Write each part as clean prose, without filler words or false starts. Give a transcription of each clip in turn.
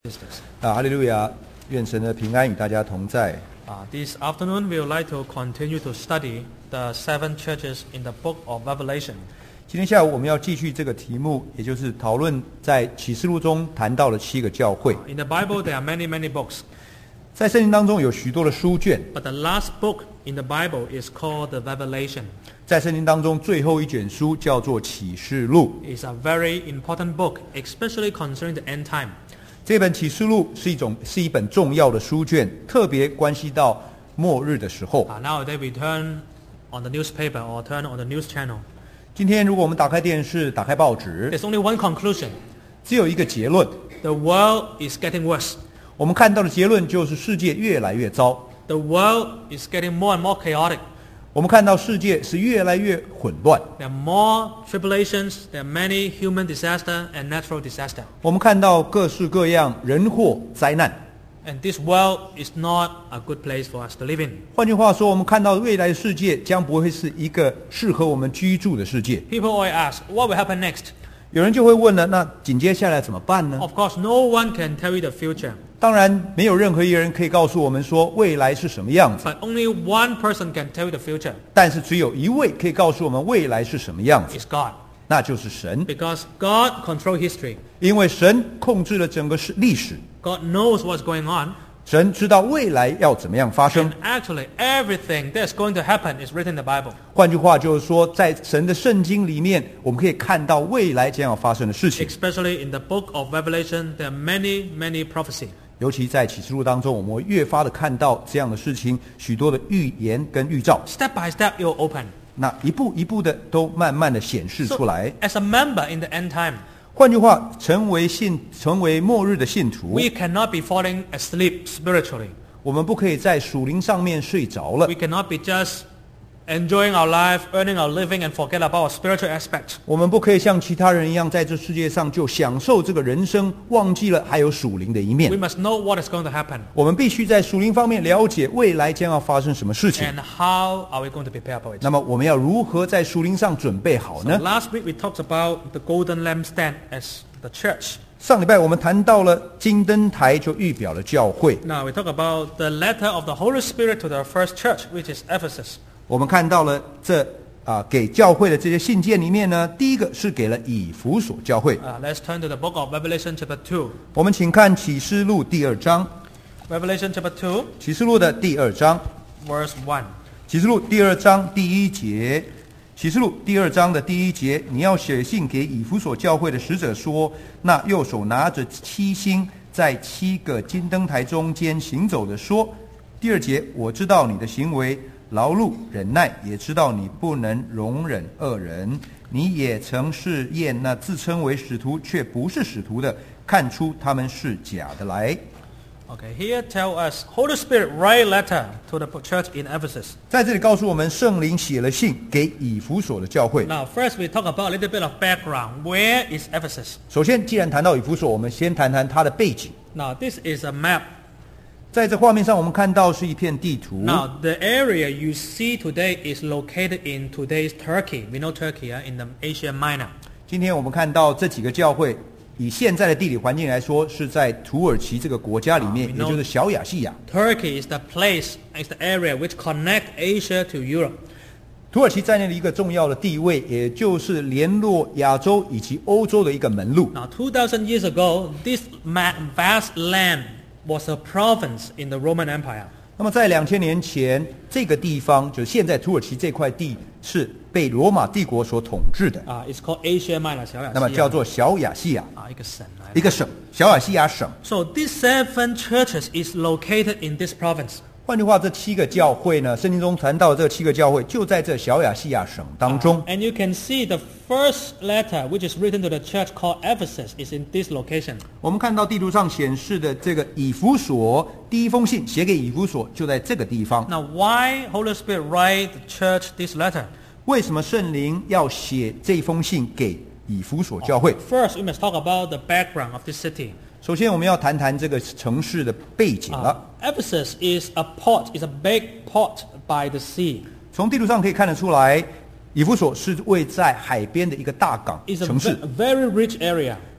哈利路亚！愿神的平安与大家同在。 This afternoon, we would like to continue to study the 7 churches in the book of Revelation. 今天下午我们要继续这个题目，也就是讨论在启示录中谈到的7个教会。 In the Bible, there are many books. 在圣经当中有许多的书卷， But the last book in the Bible is called the Revelation. 在圣经当中最后一卷书叫做启示录。 It's a very important book, especially concerning the end time. 这本启示录是一本重要的书卷，特别关系到末日的时候。 Nowadays, we turn on the newspaper or turn on the news channel. 今天如果我们打开电视、打开报纸， There's only one conclusion. 只有一个结论。 The world is getting worse. 我们看到的结论就是世界越来越糟。 The world is getting more and more chaotic. 我们看到世界是越来越混乱。 There are more tribulations, there are many human disaster and natural disaster. 我们看到各式各样人祸灾难。 And this world is not a good place for us to live in. 换句话说，我们看到未来的世界将不会是一个适合我们居住的世界。 People always ask, what will happen next? 有人就会问了，那紧接下来怎么办呢？ Of course, no one can tell you the future. 当然，没有任何一个人可以告诉我们说未来是什么样子。 But only one person can tell you the future. 但是只有一位可以告诉我们未来是什么样子， It's God. 那就是神。 Because God controls history. 因为神控制了整个历史， God knows what's going on. 神知道未来要怎么样发生 And。actually, everything that's going to happen is written in the Bible. 换句话就是说，在神的圣经里面，我们可以看到未来将要发生的事情。 Especially in the book of Revelation, there are many prophecies. 尤其在启示录当中，我们会越发的看到这样的事情，许多的预言跟预兆。 Step by step, it will open. 那一步一步的都慢慢的显示出来。 As a member in the end time, 换句话，成为末日的信徒， we cannot be falling asleep spiritually. 我们不可以在属灵上面睡着了。 We cannot be just enjoying our life, earning our living, and forget about our spiritual aspect. 我们不可以像其他人一样，在这世界上就享受这个人生，忘记了还有属灵的一面 We。must know what is going to happen 我们必须在属灵方面了解未来将要发生什么事情。 and how are we going to prepare for it. 那么我们要如何在属灵上准备好 So 呢？ last week we talked about the golden lampstand as the church. 上礼拜我们谈到了金灯台，就预表了教会。 Now we talk about the letter of the Holy Spirit to the first church, which is Ephesus. 我们看到了给教会的这些信件里面呢，第一个是给了以弗所教会。 Let's turn to the book of Revelation chapter 2. 我们请看启示录第2章， Revelation chapter 2, 启示录的第2章， verse 1. 启示录第2章第1节。启示录第2章的第1节，你要写信给以弗所教会的使者说，那右手拿着7星，在7个金灯台中间行走的说。第2节，我知道你的行为，劳碌忍耐，也知道你不能容忍恶人。你也曾试验那自称为使徒却不是使徒的，看出他们是假的来。 Okay, here tell us, Holy Spirit write letter to the church in Ephesus. 在这里告诉我们，圣灵写了信给以弗所的教会。 Now, first we talk about a little bit of background. Where is Ephesus? 首先，既然谈到以弗所，我们先谈谈它的背景。 Now, this is a map. 在这画面上，我们看到是一片地图。 Now, the area you see today is located in today's Turkey. We know Turkey in the Asia Minor. 今天我们看到这几个教会，以现在的地理环境来说，是在土耳其这个国家里面，也就是小亚细亚。 Turkey is the place, is the area which connect Asia to Europe. 土耳其在那里一个重要的地位，也就是联络亚洲以及欧洲的一个门路。 Now, 2,000 years ago, this vast land was a province in the Roman Empire. 那么在2000年前，这个地方就是现在土耳其这块地是被罗马帝国所统治的， It's called Asia Minor, 小亚细亚。 那么叫做小亚细亚， 一个省来的。 一个省，小亚细亚省。 So these 7 churches is located in this province. 换句话，这7个教会呢，圣经中谈到的这7个教会就在这小亚细亚省当中。 And you can see the first letter which is written to the church called Ephesus is in this location. 我们看到地图上显示的这个以弗所第一封信写给以弗所，就在这个地方。 Now, why Holy Spirit write the church this letter? 为什么圣灵要写这封信给以弗所教会？ First, we must talk about the background of this city. 首先，我们要谈谈这个城市的背景了。 Ephesus is a port, is a big port by the sea. 从地图上可以看得出来，以弗所是位在海边的一个大港 It's a 城市。 very rich area.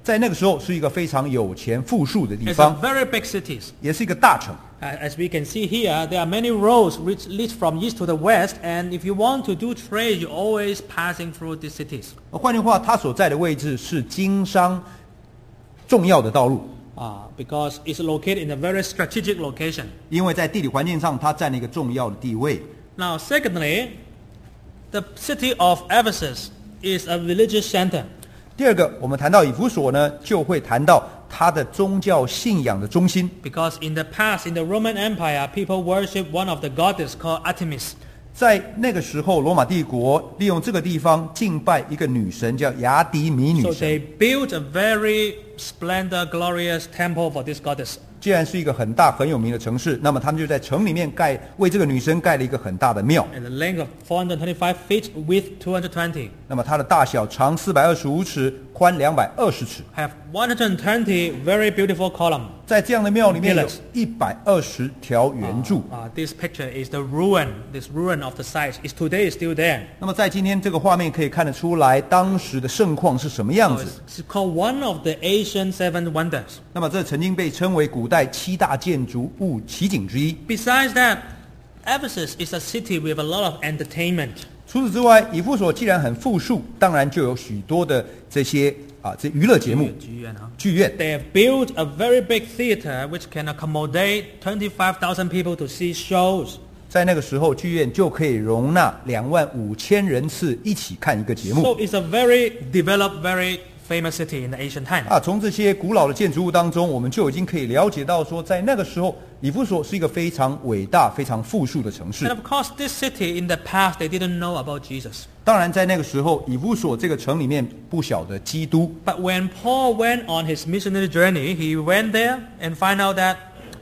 在那个时候是一个非常有钱富庶的地 It's a 方， very big city. 也是一个大城。 As we can see here, there are many roads which lead from east to the west, and if you want to do trade, you're always passing through these cities. 换句话，它所在的位置是经商重要的道路， Because it's located in a very strategic location. 因为在地理环境上它占了一个重要的地位。 Now, secondly, the city of Ephesus is a religious center. 第二个，我们谈到以弗所呢，就会谈到它的宗教信仰的中心。 Because in the past, in the Roman Empire, people worship one of the goddess called Artemis. 在那个时候，罗马帝国利用这个地方敬拜一个女神，叫雅迪米女 So 神。 they built a very splendor, glorious temple for this goddess. 既然是一个很大很有名的城市，那么他们就在城里面为这个女神盖了一个很大的庙。 And the length of 425 feet, width 220. 那么它的大小长425尺，宽220尺。 Have 120 very beautiful columns. 在这样的庙里面有 Pillars 120条圆柱。 This picture is the ruin. This ruin of the site is today still there. 那么在今天这个画面可以看得出来，当时的盛况是什么样 So 子。 it's called one of the Asian seven wonders. 那么这曾经被称为古代7大建筑物奇景之一。 Besides that, Ephesus is a city with a lot of entertainment. 除此之外，以弗所既然很富庶，当然就有许多的这娱乐节目、剧院。 They have built a very big theater which can accommodate 25,000 people to see shows. 在那个时候，剧院就可以容纳25000人次一起看一个节目。 So it's a very developed, very famous city in the Asian time. 从这些古老的建筑物当中，我们就已经可以了解到说，在那个时候，以弗所是一个非常伟大、非常富庶的城市 And。of course, this city in the past, they didn't know about Jesus. 当然，在那个时候，以弗所这个城里面不晓得基督。 But when Paul went on his missionary journey, he went there and find out that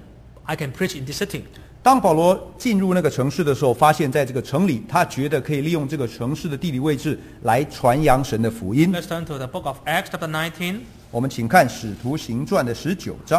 I can preach in this city. 当保罗进入那个城市的时候，发现在这个城里，他觉得可以利用这个城市的地理位置来传扬神的福音。 Let's turn to the book of Acts chapter 19. 我们请看《使徒行传》的19章。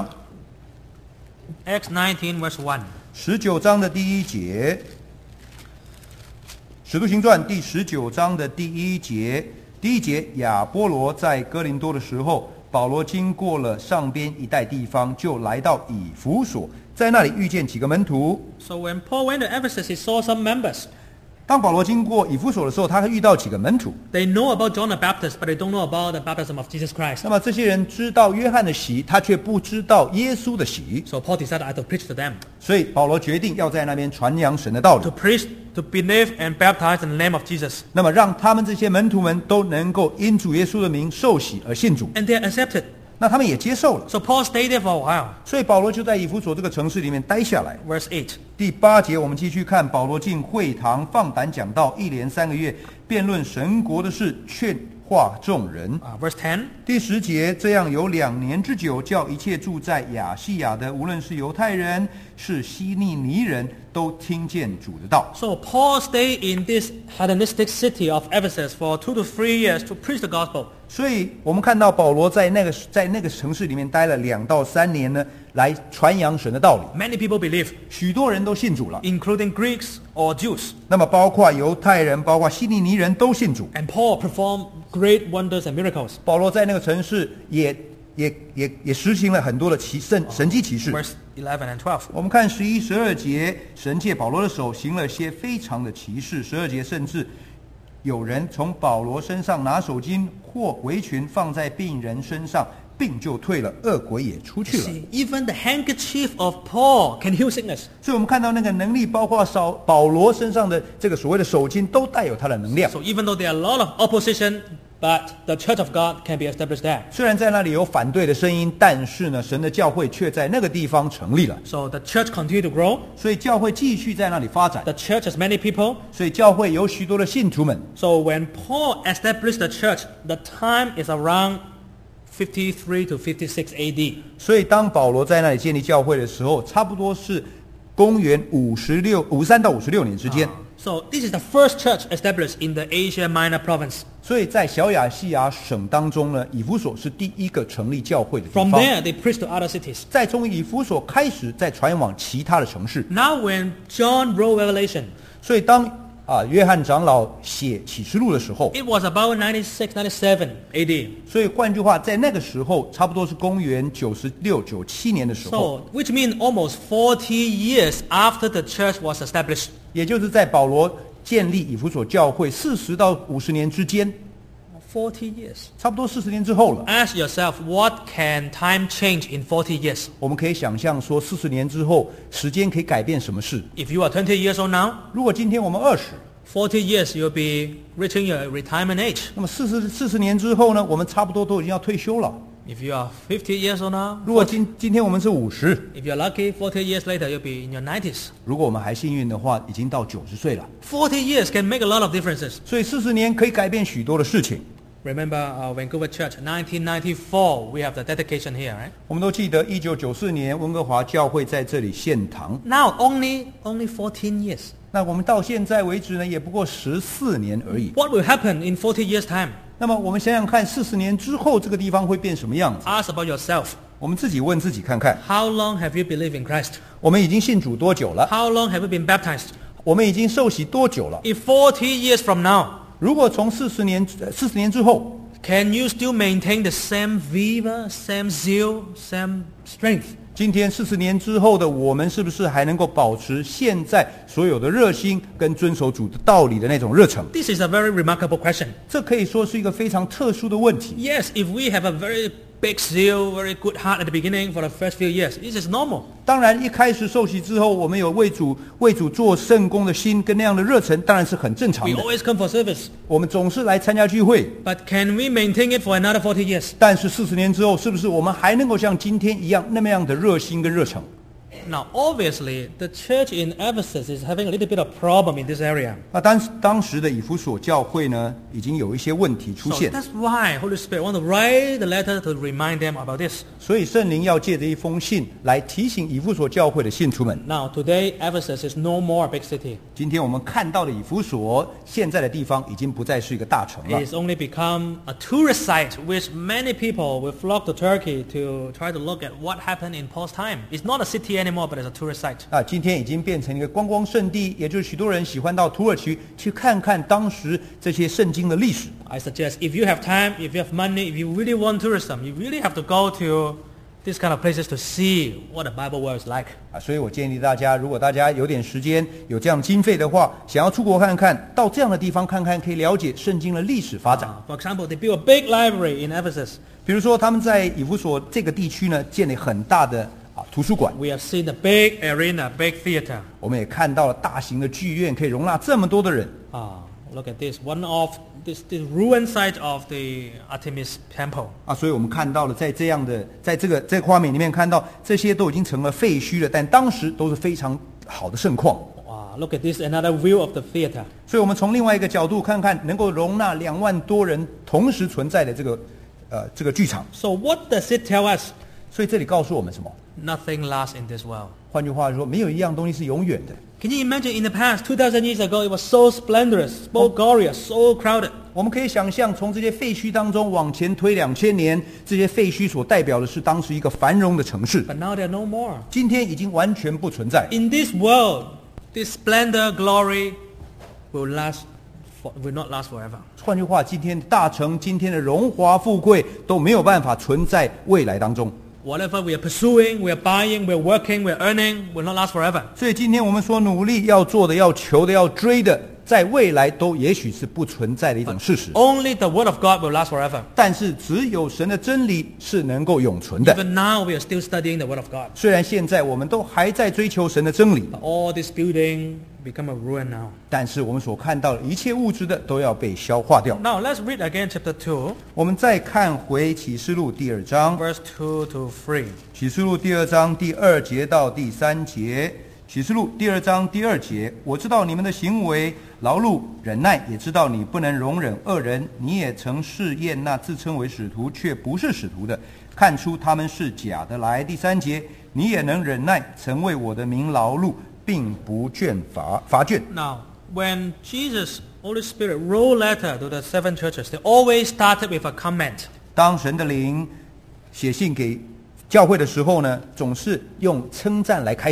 Acts 19 verse 1. 19章的第1节，《使徒行传》第19章的第1节，第1节，亚波罗在哥林多的时候，保罗经过了上边一带地方，就来到以弗所，在那里遇见几个门徒。 So when Paul went to Ephesus, he saw some members. 当保罗经过以弗所的时候，他会遇到几个门徒。 They know about John the Baptist, but they don't know about the baptism of Jesus Christ. 那么这些人知道约翰的洗，他却不知道耶稣的洗。 So Paul decided I have to preach to them. 所以保罗决定要在那边传扬神的道理 To，preach, to believe and baptize in the name of Jesus. 那么让他们这些门徒们都能够因主耶稣的名受洗而信主。 And they accepted. 那他们也接受了。 So Paul stayed there for a while. 所以保罗就在以弗所这个城市里面待下来。 Verse 8. 第8节，我们继续看保罗进会堂放胆讲道，一连3个月，辩论神国的事，劝化众人。 Verse 10. 第10节，这样有2年之久，叫一切住在亚细亚的，无论是犹太人是希利尼人，都听见主的道。 So Paul stayed in this Hellenistic city of Ephesus for 2 to 3 years to preach the gospel. 所以我们看到保罗在那个城市里面待了2到3年呢，来传扬神的道理。 Many people believe, 许多人都信主了， including Greeks or Jews. 那么包括犹太人，包括希利尼人都信主。 And Paul performed great wonders and miracles. 保罗在那个城市也实行了很多的神迹奇事。 Verse 11 and 12. 我们看11、12节，神借保罗的手行了些非常的奇事。12节甚至有人从保罗身上拿手巾或围裙放在病人身上，病就退了，恶鬼也出去了。 See, even the handkerchief of Paul can heal sickness. 所以我们看到那个能力，包括保罗身上的这个所谓的手巾，都带有它的能量。 So even though there are a lot of opposition, but the church of God can be established there. 虽然在那里有反对的声音，但是呢，神的教会却在那个地方成立了。 So the church continued to grow. 所以教会继续在那里发展。 The church has many people. 所以教会有许多的信徒们。 So when Paul established the church, the time is around 53 to 56 AD. 所以当保罗在那里建立教会的时候，差不多是公元53到56年之间。 So this is the first church established in the Asia Minor province. 所以在小亚细亚省当中呢，以弗所是第一个成立教会的地 From 方。 there, they preached to other cities. 再从以弗所开始，再传往其他的城市。 Now when John wrote Revelation, 所以当约翰长老写启示录的时候， it was about 96, 97 AD. 所以换句话，在那个时候，差不多是公元96、97年的时候， So, which means almost 40 years after the church was established. 也就是在保罗建立以弗所教会40到50年之间， 40 years. 差不多40年之后了。 Ask yourself, what can time change in 40 years? 我们可以想象说，40年之后，时间可以改变什么事？ If you are 20 years old now, 如果今天我们20， 40 years you'll be reaching your retirement age. 那么40年之后呢，我们差不多都已经要退休了。 If you are 50 years old now, 如果今天我们是50， if you're lucky, 40 years later you'll be in your 90s. 如果我们还幸运的话，已经到90岁了。 40 years can make a lot of differences. 所以40年可以改变许多的事情。 Remember Vancouver Church, 1994, we have the dedication here, right? 我们都记得1994年温哥华教会在这里献堂。 Now, only 14 years. 那我们到现在为止呢，也不过14年而已。 What will happen in 40 years' time? 那么我们想想看，40年之后这个地方会变什么样子？ Ask about yourself. 我们自己问自己看看， How long have you believed in Christ? 我们已经信主多久了？ How long have you been baptized? 我们已经受洗多久了？ If 40 years from now, 如果从40年之后， can you still maintain the same viva, same zeal, same strength? 今天40年之后的我们，是不是还能够保持现在所有的热心跟遵守主的道理的那种热忱？ This is a very remarkable question. 这可以说是一个非常特殊的问题。 Yes, if we have a very big zeal, very good heart at the beginning for the first few years, this is normal. 当然，一开始受洗之后，我们有为主做圣工的心跟那样的热忱，当然是很正常 We 的。 always come for service. 我们总是来参加聚会， But can we maintain it for another 40 years? 但是40年之后，是不是我们还能够像今天一样那么样的热心跟热诚？ Now, obviously, the church in Ephesus is having a little bit of problem in this area. 那当时的以弗所教会呢，已经有一些问题出 So 现， that's why Holy Spirit want to write the letter to remind them about this. 所以圣灵要借着一封信来提醒以弗所教会的信徒们。 Now, today, Ephesus is no more a big city. 今天我们看到的以弗所现在的地方，已经不再是一个大城了 It，has only become a tourist site which many people will flock to Turkey to try to look at what happened in Paul's time. It's not a city anymore, but it's a tourist site. 今天已经变成一个观光胜地，也就是许多人喜欢到土耳其去看看当时这些圣经的历史。 I suggest if you have time, if you have money, if you really want tourism, you really have to go to these kind of places to see what the Bible world is like. 所以我建议大家，如果大家有点时间、有这样经费的话，想要出国看看，到这样的地方看看，可以了解圣经的历史发展。 For example, they built a big library in Ephesus. 比如说，他们在以弗所这个地区呢，建立很大的图书馆。 We have seen a big arena, big theater. 我们也看到了大型的剧院，可以容纳这么多的人。 Look at this. One of this ruined site of the Artemis Temple. 所以我们看到了，在这个画面里面看到，这些都已经成了废墟了，但当时都是非常好的盛况。 Wow, look at this, another view of the theater. 所以我们从另外一个角度看看，能够容纳2万多人同时存在的这个剧场。 So what does it tell us? 所以这里告诉我们什么？ Nothing lasts in this world. 换句话说，没有一样东西是永远的。 Can you imagine in the past, 2,000 years ago, it was so splendorous, so glorious, so crowded. 我们可以想象，从这些废墟当中往前推2000年，这些废墟所代表的是当时一个繁荣的城市。 But now there are no more. 今天已经完全不存在。 In this world, this splendor, glory will not last forever. 换句话，今天的大城、今天的荣华富贵都没有办法存在未来当中。 Whatever we are pursuing, we are buying, we are working, we are earning, will not last forever. 所以今天我们所努力要做的、要求的、要追的，在未来都也许是不存在的一种事实。 Only the Word of God will last forever. 但是只有神的真理是能够永存的。 Even now, we are still studying the Word of God. 虽然现在我们都还在追求神的真理， But all this building become a ruin now. 但是我们所看到的一切物质的都要被消化掉。 Now, let's read again chapter 2, 我们再看回启示录第2章， verse 2 to 3. 启示录第2章第2节到第3节。启示录第2章第2节，我知道你们的行为劳碌忍耐，也知道你不能容忍恶人。你也曾试验那自称为使徒却不是使徒的，看出他们是假的来。第3节，你也能忍耐，曾为我的名劳碌，并不乏倦。 Now, when Jesus, Holy Spirit, wrote letter to the 7 churches, they always started with a comment. 当神的灵写信给教会的时候呢，总是用称赞来开始。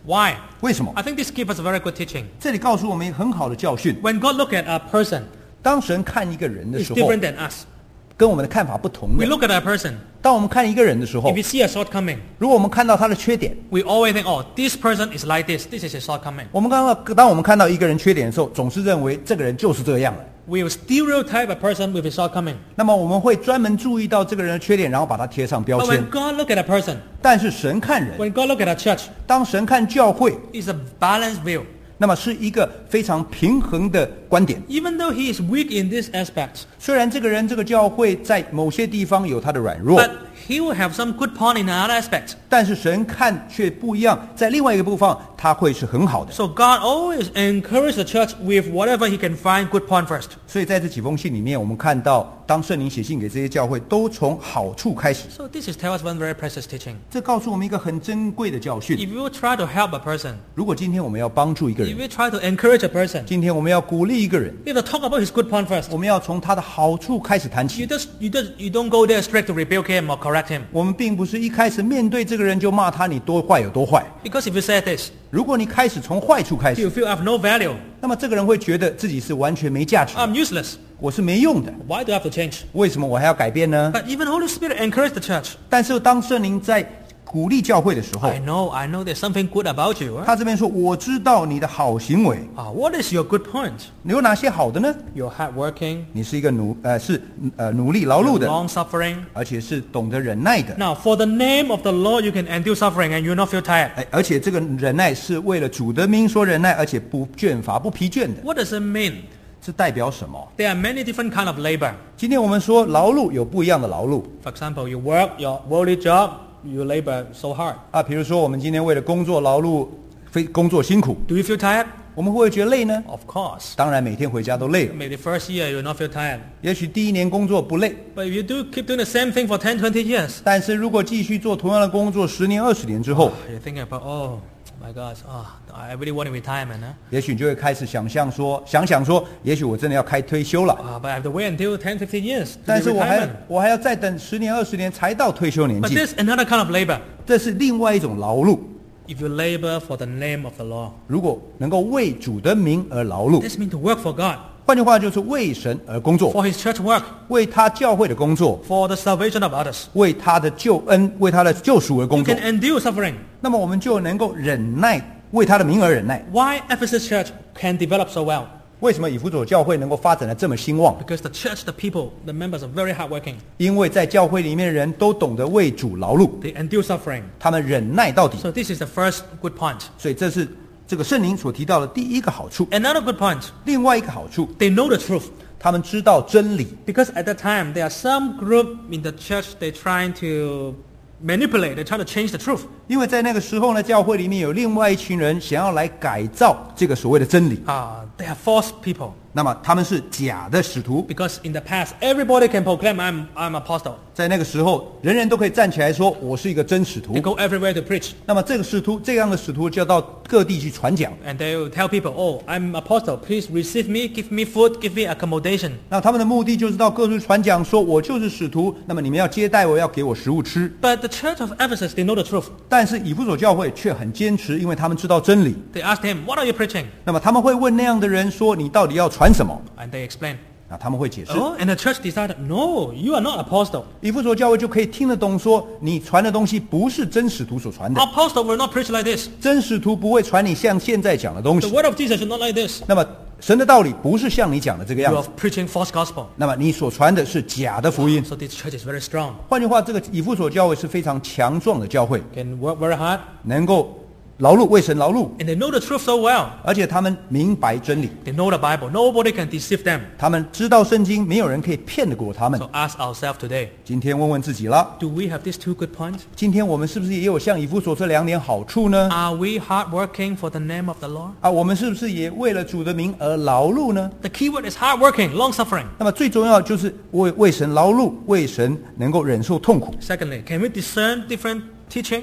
Why? 为什么？ I think this gives us a very good teaching. 这里告诉我们一个很好的教训。 When God look at a person, 当神看一个人的 it's 时候， different than us. 跟我们的看法不同 We 的。 look at a person. 当我们看一个人的时候 If we，see a shortcoming, 如果我们看到他的缺点， we always think, oh, this person is like this. This is a shortcoming. 当我们看到一个人缺点的时候，总是认为这个人就是这样了。 We will stereotype a person with a shortcoming. 那么我们会专门注意到这个人的缺点，然后把他贴上标 But 签 when。God look at a person, 但是神看人， when God look at a church, 当神看教会， it's a balanced view. 那么是一个非常平衡的观点。 Even though he is weak in this aspect, 虽然这个人这个教会在某些地方有他的软弱， but he will have some good point in another aspect. 但是神看却不一样，在另外一个部分他会是很好的。 So God always encourages the church with whatever he can find good point first. 所以在这几封信里面，我们看到，当圣灵写信给这些教会，都从好处开始。 So this is tell us one very precious teaching. 这告诉我们一个很珍贵的教训。 If you try to help a person, 如果今天我们要帮助一个 if 人， you try to encourage a person, 今天我们要鼓励一个人， you have to talk about his good point first. 我们要从他的好处开始谈 You 起。 you don't go there straight to rebuke him or correct him. 我们并不是一开始面对这个人就骂他你多坏有多坏。 Because if you say this, 如果你开始从坏处开 you 始， feel I have no value. 那么这个人会觉得自己是完全没价值的， I'm useless. 我是没用的， Why do I have to change? 为什么我还要改变呢？ But even Holy Spirit encouraged the church. 但是当圣灵在鼓励教会的时候， I know there's something good about you. Huh? 他这边说：“我知道你的好行为， What is your good point? 你有哪些好的呢？ You're hardworking, 你是一个努力劳碌的， long suffering. 而且是懂得忍耐的。 Now, for the name of the Lord, you can endure suffering and you'll not feel tired. 而且这个忍耐是为了主的名说忍耐，而且不倦乏、不疲倦的。 What does it mean? 这代表什么？ There are many different kind of labor. 今天我们说劳碌有不一样的劳碌 For example, you work your worldly job, you labor so hard. 啊，比如说我们今天为了工作劳碌，工作辛苦， Do you feel tired? 我们会不会觉得累呢？ Of course. 当然，每天回家都累了。 Maybe the first year you will not feel tired. 也许第一年工作不累， But if you do keep doing the same thing for 10, 20 years, 但是如果继续做同样的工作10年、20年之后， you're thinking about, oh my gosh, I really want retirement. Huh? 也许你就会开始想想说，也许我真的要开退休了。 But I have to wait until 10, 15 years to 但 be 是我 retirement. 还要再等10年、20年才到退休年 But 纪， there's another kind of labor. 这是另外一种劳碌。 If you labor for the name of the Lord, 如果能够为主的名而劳碌， this means to work for God, 换句话就是为神而工作， for His church work, 为他教会的工作， for the salvation of others. 为他的救恩、为他的救赎而 You 工作 can。endure suffering. 那么我们就能够忍耐，为他的名而忍耐。 Why Ephesus church can develop so well? 为什么以弗所教会能够发展的这么兴旺？ Because the church, the people, the members are very hardworking. 因为在教会里面的人都懂得为主劳碌， They endure suffering. 他们忍耐到底。 So this is the first good point. 所以这是这个圣灵所提到的第一个好处。 Another good point, 另外一个好处， they know the truth. 他们知道真理。 Because at that time, there are some group in the church, they're trying to manipulate, they're trying to change the truth. 因为在那个时候呢，教会里面有另外一群人想要来改造这个所谓的真理。 They are false people. 那么他们是假的使徒， Because in the past, everybody can proclaim, I'm apostle. 在那个时候，人人都可以站起来说我是一个真使徒 They。go everywhere to preach. 那么这样的使徒就要到各地去传讲。 And they will tell people, oh, I'm apostle. Please receive me, give me food, give me accommodation. 那他们的目的就是到各处传讲，说我就是使徒，那么你们要接待我，要给我食物吃。 But the church of Ephesus, they know the truth. 但是以弗所教会却很坚持，因为他们知道真理。 They asked him, what are you preaching? 那么他们会问那样的人说：“你到底要传什么 And they explain. ？” 那他们会解释。 Oh, and the church decided, no, you are not apostle. 以弗所教会就可以听得懂说，你传的东西不是真使徒所传的， Apostle will not preach like this. 真使徒不会传你像现在讲的东 The 西。 word of Jesus is not like this. 那么神的道理不是像你讲的这个 You 样 are 子， preaching false gospel. 那么你所传的是假的福音。 So this church is very strong. 换句话，这个以弗所教会是非常强壮的教会， Can work very hard. 能够劳碌为神劳碌， And they know the truth so well. 而且他们明白真理， They know the Bible. Nobody can deceive them. 他们知道圣经，没有人可以骗得过他们 So。ask ourselves today, 今天问问自己了， do we have these two good points? 今天我们是不是也有像以弗所这2点好处呢？ Are we hardworking for the name of the Lord? 啊，我们是不是也为了主的名而劳碌呢？ The key word is hardworking, long suffering. 那么最重要就是为神劳碌，为神能够忍受痛苦。 Secondly, can we discern different teachings?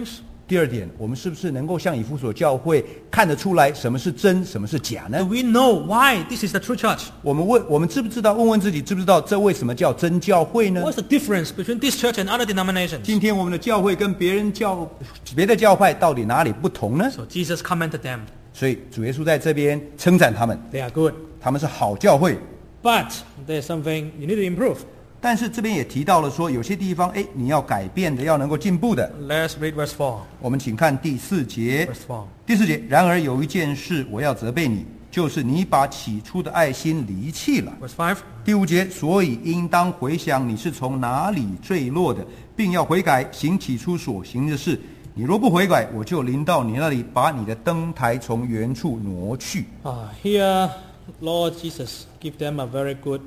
第二点，我们是不是能够像以弗所教会看得出来什么是真，什么是假 Do 呢？ we know why this is the true church? 我们知不知道？问自己，知不知道这为什么叫真教会呢？ What's the difference between this church and other denominations? 今天我们的教会跟别的教派到底哪里不同呢？ So Jesus commented them. 所以主耶稣在这边称赞他们， They are good. 他们是好教会。 But there's something you need to improve. 但是这边也提到了说，有些地方你要改变的，要能够进步的。 Let's read verse 4. 我们请看第4节。 Verse 4. 第4节，然而有一件事我要责备你，就是你把起初的爱心离弃了。 Verse 5. 第5节，所以应当回想你是从哪里坠落的，并要悔改，行起初所行的事。你若不悔改，我就临到你那里，把你的灯台从原处挪去。 Here, Lord Jesus give them a very good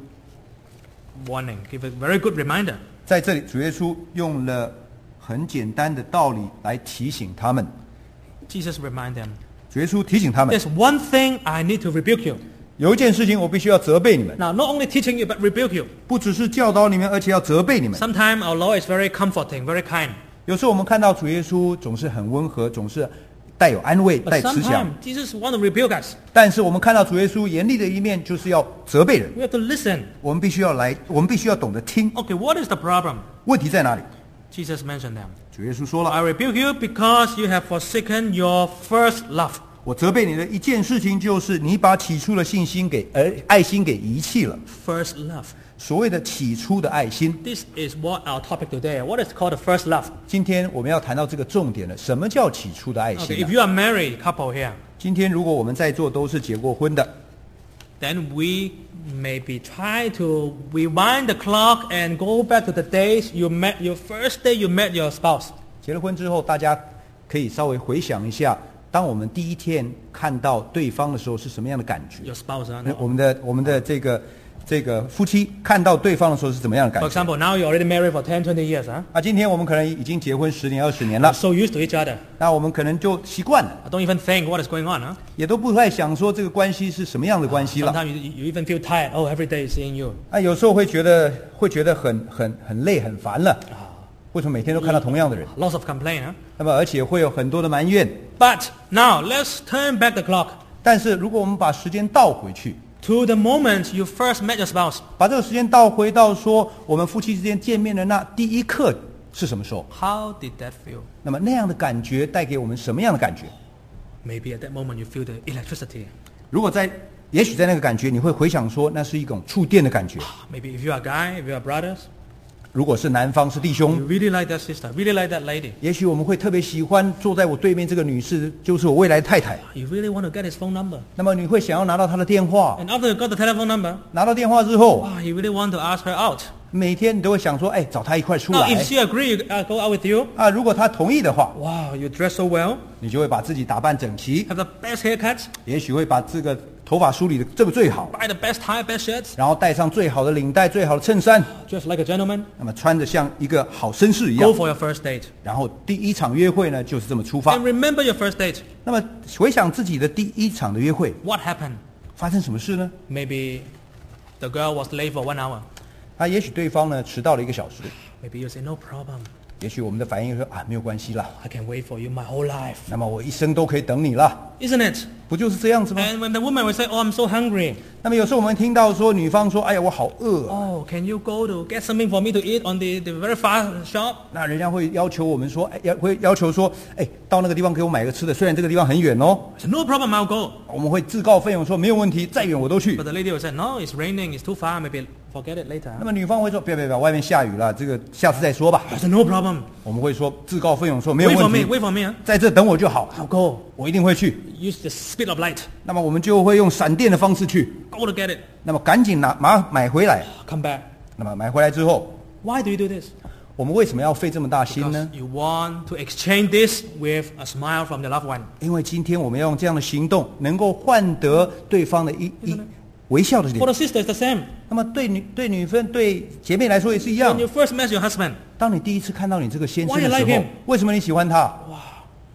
warning, give a very good reminder. 在这里，主耶稣用了很简单的道理来提醒他们。 Jesus remind them. 主耶稣提醒他们， There's one thing I need to rebuke you. 有一件事情我必须要责备你们， Now, not only teaching you, but rebuke you. 不只是教导你们，而且要责备你们。 Sometimes our Lord is very comforting, very kind. 有时候我们看到主耶稣总是很温和，总是带有安慰、 But 带慈祥。 sometimes Jesus want to rebuke us. 但是我们看到主耶稣严厉的一面，就是要责备人。 We have to listen. 我们必须要懂得听。 Okay, what is the problem? 问题在哪里？ Jesus mentioned them. 主耶稣说了， I rebuke you because you have forsaken your first love. 我责备你的一件事情，就是你把起初的爱心给遗弃了。 First love. 所谓的起初的爱心， This is what our topic today. What is called the first love? 今天我们要谈到这个重点了。什么叫起初的爱 Okay, 心 if 呢？ you are married couple here, 今天如果我们在座都是结过婚的， then we maybe try to rewind the clock and go back to the days you met your first day you met your spouse. 结了婚之后，大家可以稍微回想一下，当我们第一天看到对方的时候是什么样的感觉？ Your spouse. 我们的这个夫妻看到对方的时候是怎么样的 For 感觉？ example, now you're already married for 10, 20 years. Huh? 今天我们可能已经结婚10年、20年了， So used to each other. 那我们可能就习惯了， I don't even think what is going on. Huh? 也都不太想说这个关系是什么样的关系了。 Sometimes you even feel tired. Oh, every day seeing you. 有时候会觉得很累、很烦了。为什么每天都看到同样的人？ Lots of complaint. Huh? 那么而且会有很多的埋怨。 But now let's turn back the clock 但是如果我们把时间倒回去， to the moment you first met your spouse. 把这个时间倒回到说我们夫妻之间见面的那第一刻是什么时候？ How did that feel? 那么那样的感觉带给我们什么样的感觉？ Maybe at that moment you feel the electricity. 如果也许在那个感觉，你会回想说那是一种触电的感觉。 Maybe if you are a guy, if you are brothers, 如果是男方是弟 you 兄， really like that sister, really like that lady. 也许我们会特别喜欢坐在我对面这个女士，就是我未来的太太。 You really want to get his phone number. 那么你会想要拿到她的电话， And after you got the telephone number, 拿到电话之后， wow, you really want to ask her out. 每天你都会想说，找她一块出 Now, 来 if she agree, go out with you. 如果她同意的话， Wow, you dress so well, 你就会把自己打扮整齐， have the best haircut, 也许会把这个头发梳理的这个最好， buy the best tie, best shirts, 然后戴上最好的领带、最好的衬衫， dress like a gentleman. 那么穿着像一个好绅士一 Go 样， for your first date. 然后第一场约会呢就是这么出发 And。remember your first date. 那么回想自己的第一场的约会， What happened? 发生什么事呢？ Maybe the girl was late for 1 hour. 也许对方呢迟到了1个小时， Maybe you say, no problem. 也许我们的反应说没有关系啦， I can wait for you my whole life. 那么我一生都可以等你啦， Isn't it? 不就是这样子吗？ And when the woman will say, oh, I'm so hungry. 那么有时候我们听到说女方说，我好饿啊， Oh, can you go to get something for me to eat on the very far shop? 那人家会要求我们说，会要求说，到那个地方给我买个吃的，虽然这个地方很远哦， I said, no problem, I'll go. 我们会自告奋勇说没有问题，再远我都去 But。the lady will say, no, it's raining, it's too far, maybe forget it later. 那么女方会说，不要，外面下雨了，这个下次再说吧。 I said, no problem. 我们会说自告奋勇说没有 Wait for 问 me, 题， wait for me. Huh? 在这等我就好， I'll go. 我一定会去。 Use the speed of light. 那么我们就会用闪电的方式去， Go to get it. 那么赶紧买回来。 Come back. 那么买回来之后， Why do you do this? 我们为什么要费这么大心 Because 呢？ you want to exchange this with a smile from your loved one. 因为今天我们要用这样的行动，能够换得对方的一微笑的 For 脸。 the sister, it's the same. 那么对女分对姐妹来说也是一样 When。you first met your husband, 当你第一次看到你这个先生 Why 的 you 时 like 候 him?， 为什么你喜欢他？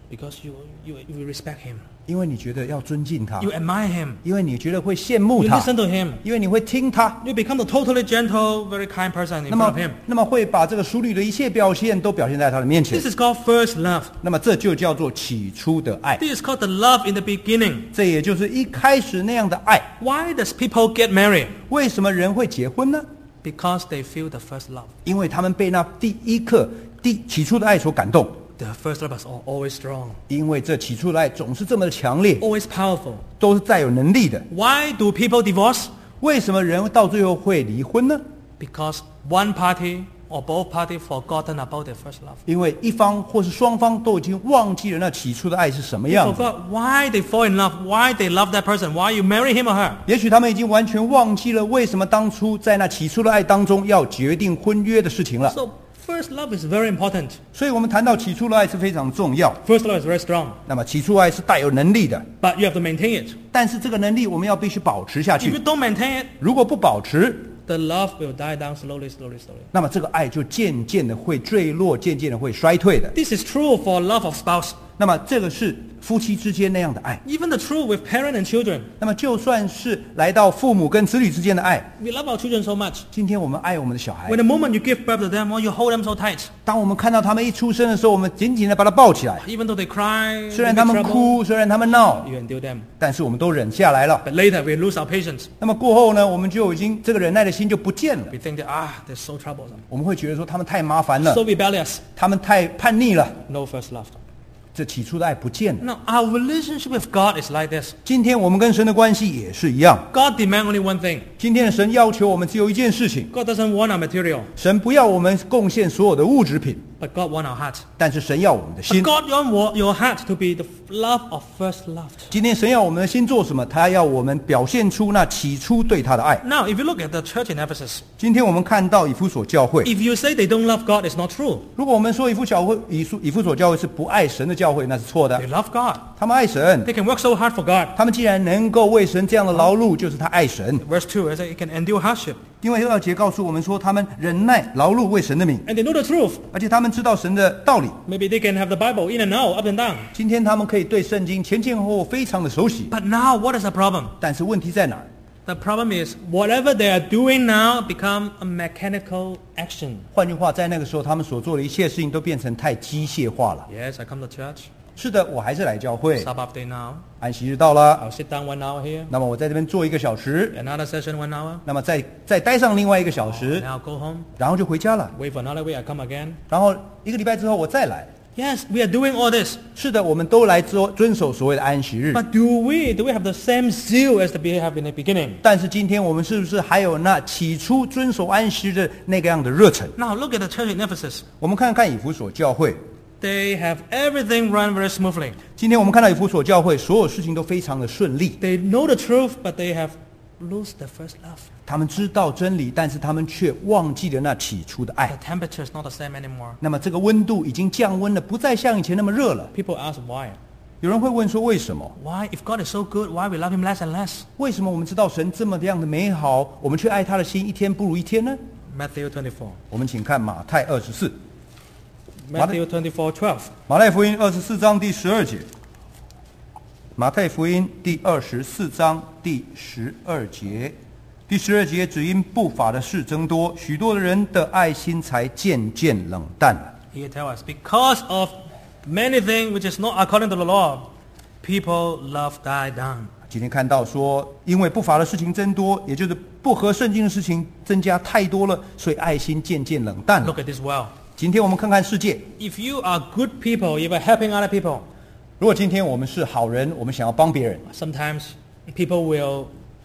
Because you respect him. 因为你觉得要尊敬他， You admire him. 因为你觉得会羡慕 You 他， listen to him. 因为你会听他。 You become a totally gentle, very kind person in 那 front 么 of him. 那么会把这个属灵的一切表现都表现在他的面前 This。is called first love. 那么这就叫做起初的爱， This is called the love in the beginning. 这也就是一开始那样的爱。 Why does people get married? 为什么人会结婚呢？ Because they feel the first love. 因为他们被那第一刻起初的爱所感动。 The first love is always strong, 因为这起初的爱总是这么的强烈， always powerful. 都是带有能力的。 Why do people divorce? 为什么人到最后会离婚呢？ Because one party or both parties forgotten about their first love. 因为一方或是双方都已经忘记了那起初的爱是什么 They 样子。 forgot why they fall in love, why they love that person, why you marry him or her. 也许他们已经完全忘记了为什么当初在那起初的爱当中要决定婚约的事情了。 So first love is very important. 所以我们谈到起初的爱是非常重要。 First love is very strong, 那么起初爱是带有能力的， but you have to maintain it. 但是这个能力我们要必须保持下 If you 去。 don't maintain it, 如果不保持， the love will die down slowly, slowly, slowly. 那么这个爱就渐渐的会坠落，渐渐的会衰退的。 This is true for love of spouse. 那么这个是夫妻之间那样的爱。 Even the true with parent and children. 那么就算是来到父母跟子女之间的爱， We love our children so much. 今天我们爱我们的小孩 When，the moment you give birth to them, you hold them so tight. 当我们看到他们一出生的时候，我们紧紧的把他抱起来。 Even though they cry, 虽 they 然他 make 们 trouble, 哭，虽然他们闹， you endure them. 但是我们都忍下来了。 But later we lose our patience. 那么过后呢，我们就已经这个忍耐的心就不见了。 We think that, they're so troublesome. 我们会觉得说他们太麻烦了 So，rebellious. 他们太叛逆了， No first love. 这起初的爱不见了。 Now, our relationship with God is like this. 今天我们跟神的关系也是一样。 God demands only one thing. 今天的神要求我们只有一件事情， God doesn't want our material, 神不要我们贡献所有的物质品， but God wants our heart. 但是神要我们的 But 心。 God wants your heart to be the love of first love. 今天神要我们的心做什么？他要我们表现出那起初对他的爱。 Now, if you look at the church in Ephesus, 今天我们看到以弗所教会， if you say they don't love God, it's not true. 如果我们说以弗所教会是不爱神的教会，那是错的 They。love God. 他们爱神， They can work so hard for God. 他们既然能够为神这样的劳碌，就是他爱神。 Verse 2, it says it can endure hardship. 因为6节告诉我们说，他们忍耐劳碌为神的名， And they know the truth. 而且他们知道神的道理。 Maybe they can have the Bible in and out, up and down. 今天他们可以对圣经前前后后非常的熟悉， But now, what is the problem? 但是问题在哪儿？ The problem is whatever they are doing now become a mechanical action. 换句话，在那个时候，他们所做的一切事情都变成太机械化了。 Yes, I come to church. 是的，我还是来教会。 Sabbath day now. 安息日到了， I'll sit down 1 hour here. 那么我在这边坐1个小时， Another session 1 hour. 那么再待上另外1个小时， Now go home. 然后就回家了。 Wait for another week. I come again. 然后1个礼拜之后我再来。 Yes, we are doing all this. 是的，我们都来遵守所谓的安息日。 But do we have the same zeal as we have in the beginning? 但是今天我们是不是还有那起初遵守安息日的那个样的热忱？ Now look at the church in Ephesus. 我们看看以弗所教会。 They have everything run very smoothly. 今天我们看到以弗所教会，所有事情都非常的顺利。 They know the truth, but they have lost the first love. 他们知道真理，但是他们却忘记了那起初的爱 The。temperature is not the same anymore. 那么这个温度已经降温了，不再像以前那么热了。 People ask why. 有人会问说，为什么？ Why, if God is so good, why we love Him less and less? 为什么我们知道神这么样的美好，我们却爱他的心一天不如一天呢？ Matthew 24. 我们请看马太24， Matthew 24:12. 马太福音24章第12节。马太福音第24章第12节，第12节只因不法的事增多，许多的人的爱心才渐渐冷淡了。 Here tell us, because of many things which is not according to the law, people love die down. 今天看到说，因为不法的事情增多，也就是不合圣经的事情增加太多了，所以爱心渐渐冷淡了。 Look at this well. 今天我们看看世界， If you are good people, if you are helping other people, 如果今天我们是好人，我们想要帮别人， sometimes people will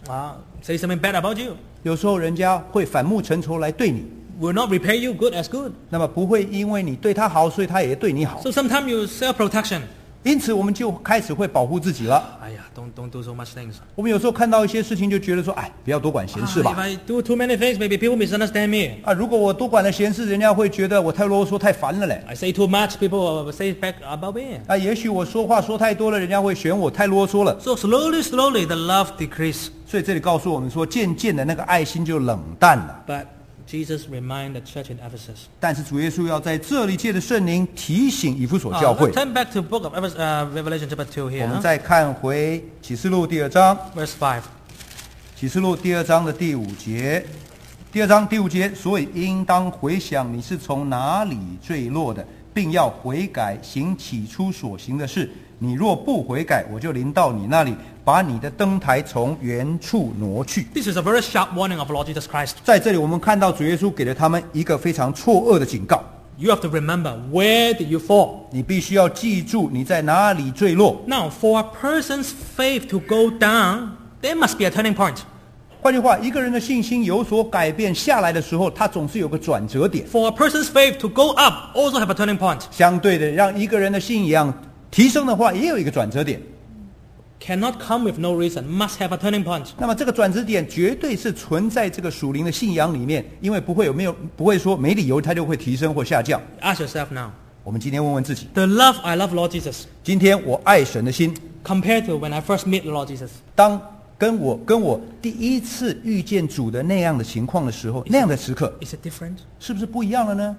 say something bad about you. 有时候人家会反目成仇来对你， Will not repay you good as good. 那么不会因为你对他好，所以他也对你好。 So sometimes you self-protection. 因此我们就开始会保护自己了。 Don't do so much things. 我们有时候看到一些事情，就觉得说，哎，不要多管闲事 If 吧。 I do too many things, maybe people misunderstand me. 啊，如果我多管了闲事，人家会觉得我太啰嗦、太烦了嘞。 I say too much, people will say back about me. 啊，也许我说话说太多了，人家会嫌我太啰嗦了。 So slowly, the love decrease. 所以这里告诉我们说，渐渐的那个爱心就冷淡了。 But Jesus reminded the church in Ephesus. 但是主耶稣要在这里借着圣灵提醒以弗所教会。 Let's turn back to book of Revelation chapter 2 我 here. 们再看回启示录第2章， Verse 5. 启示录第2章的第5节。第2章第5节，所以应当回想你是从哪里坠落的，并要悔改，行起初所行的事。你若不悔改，我就临到你那里，把你的灯台从原处挪去。 This is a very sharp warning of Lord Jesus Christ. 在这里，我们看到主耶稣给了他们一个非常错愕的警告。 You have to remember, where did you fall? 你必须要记住你在哪里坠落。 Now, for a person's faith to go down, there must be a turning point. 换句话，一个人的信心有所改变下来的时候，他总是有个转折点。 For a person's faith to go up, also have a turning point. 相对的，让一个人的信仰提升的话，也有一个转折点。 Cannot come with no reason, must have a turning point. 那么这个转折点绝对是存在这个属灵的信仰里面，因为不会说没理由它就会提升或下降。 Ask yourself now, 我们今天问问自己， the love I love Lord Jesus, 今天我爱神的心， compared to when I first meet the Lord Jesus, 当跟我第一次遇见主的那样的情况的时候，那样的时刻， is it different? 是不是不一样了呢？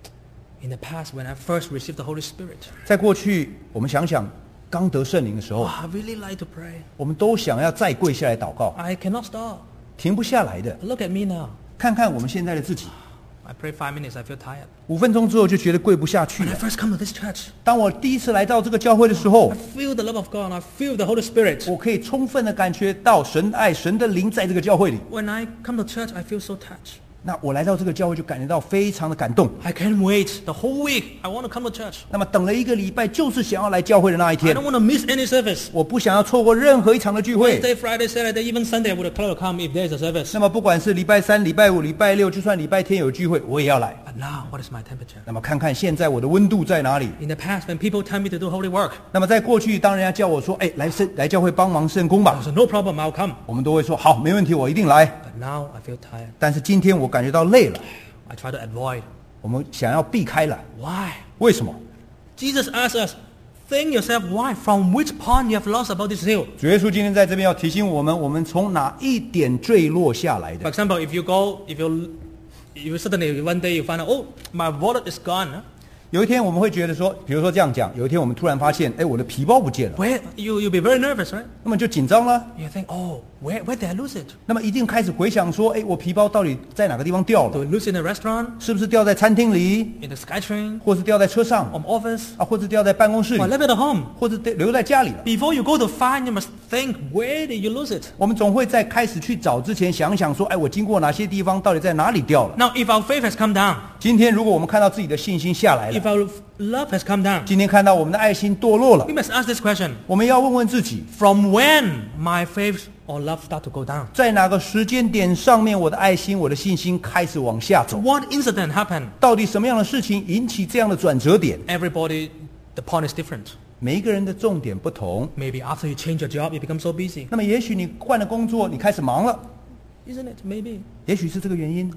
In the past, when I first received the Holy Spirit, 在过去，我们想想刚得圣灵的时候， I really like to pray. 我们都想要再跪下来祷告， I cannot stop. 停不下来的。 Look at me now. 看看我们现在的自己， I pray 5 minutes, I feel tired. 5分钟之后就觉得跪不下去 When I 了。 first come to this church, 当我第一次来到这个教会的时候 I，feel the love of God, and I feel the Holy Spirit. 我可以充分的感觉到神爱、神的灵在这个教会里。 When I come to church, I feel so touched. 那我来到这个教会就感觉到非常的感动。 I can't wait. The whole week, I want to come to church. 那么等了1个礼拜，就是想要来教会的那一 I 天 don't，want to miss any service. 我不想要错过任何一场的聚会。 Wednesday, Friday, Saturday, even Sunday, I would try to come if there is a service. 那么不管是礼拜3、礼拜5、礼拜6，就算礼拜天有聚会，我也要来。 But now, what is my temperature? 那么看看现在我的温度在哪里？ In the past, when people tell me to do holy work, 那么在过去，当人家叫我说：“哎，来教会帮忙圣工 I 吧 said, no problem, I'll come. ” 我们都会说：“好，没问题，我一定来。 But now, I feel tired. ” 但是今天我感觉到累了， I try to avoid. 我们想要避开了。 Why? 为什么？ Jesus asks us, think yourself why, from which pond you have lost about this hill. 主耶稣今天在这边要提醒我们，我们从哪一点坠落下来 For 的？ example, if you suddenly one day you find out, oh, my wallet is gone. Huh? 有一天我们会觉得说，比如说这样讲，有一天我们突然发现，哎，我的皮包不见了， Where you'll be very nervous, right? 那么就紧张了。 You think, oh, where did I lose it? 那么一定开始回想说，哎，我皮包到底在哪个地方掉 Do 了？ I lose it in a restaurant, 是不是掉在餐厅里， in the SkyTrain, 或是掉在车上， or office, 啊，或者掉在办公室 or 里， left it at home? 或者留在家里了？ Before you go to find, you must think, where did you lose it? 我们总会在开始去找之前想想说，哎，我经过哪些地方，到底在哪里掉了？ Now, if our faith has come down, 今天如果我们看到自己的信心下来 if 了， our love has come down, 今天看到我们的爱心堕落了 we，must ask this question. 我们要问问自己， From when my faith or love start to go down? 在哪个时间点上面，我的爱心、我的信心开始往下走？ What incident happened? 到底什么样的事情引起这样的转折点？ Everybody, the point is different. 每一个人的重点不同。 Maybe after you change your job, you become so busy. 那么，也许你换了工作，你开始忙了， Isn't it? Maybe. 也许是这个原因，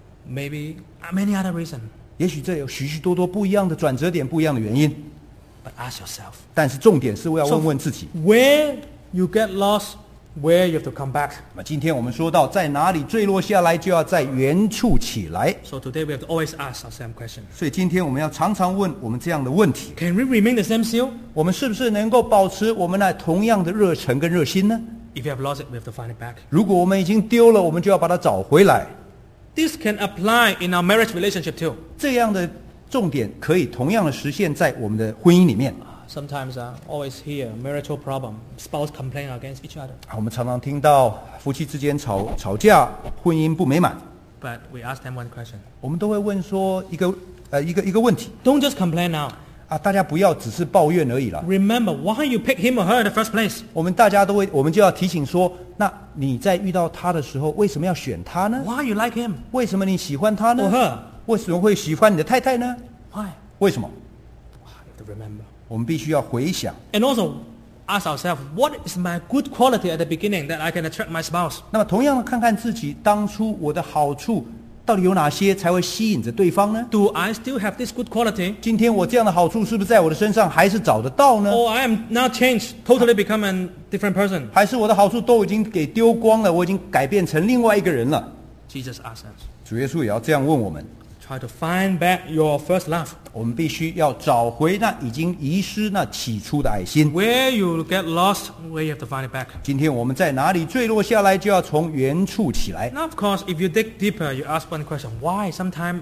Maybe many other reasons. 也许这有许许多多不一样的转折点、不一样的原因。 But ask yourself, 但是重点是我要问问自己。 where you get lost, where you have to come back. 那么今天我们说到，在哪里坠落下来，就要在原处起来。 So today we have to always ask ourselves question. 所以今天我们要常常问我们这样的问题： Can we remain the same zeal? 我们是不是能够保持我们那同样的热忱跟热心呢？ If you have lost it, we have to find it back. 如果我们已经丢了，我们就要把它找回来。 This can apply in our marriage relationship too. 这样的重点可以同样的实现在我们的婚姻里面。 Sometimes always hear marital problem, spouse complain against each other. 我们常常听到夫妻之间吵架，婚姻不美满。 But we ask them one question. 我们都会问说一个问题 Don't just complain now. 啊，大家不要只是抱怨而已啦。 Remember why you pick him or her in the first place. 我们就要提醒说，那你在遇到他的时候，为什么要选他呢？ Why you like him 为什么你喜欢他 or 呢？ her? 为什么会喜欢你的太太呢？ Why? 为什么？ You have to remember. 我们必须要回想。 And also ask ourselves, what is my good quality at the beginning that I can attract my spouse? 那么同样的，看看自己当初我的好处到底有哪些，才会吸引着对方呢？ Do I still have this good quality? 今天我这样的好处是不是在我的身上还是找得到呢？ Or I am now changed, totally become a different person? 还是我的好处都已经给丢光了，我已经改变成另外一个人了？ Jesus asks us. 主主耶稣也要这样问我们， Try to find back your first love. 我们必须要找回那已经遗失那起初的爱心。 Where you get lost, where you have to find it back. 今天我们在哪里坠落下来，就要从原处起来。 Now, of course, if you dig deeper, you ask one question: Why sometimes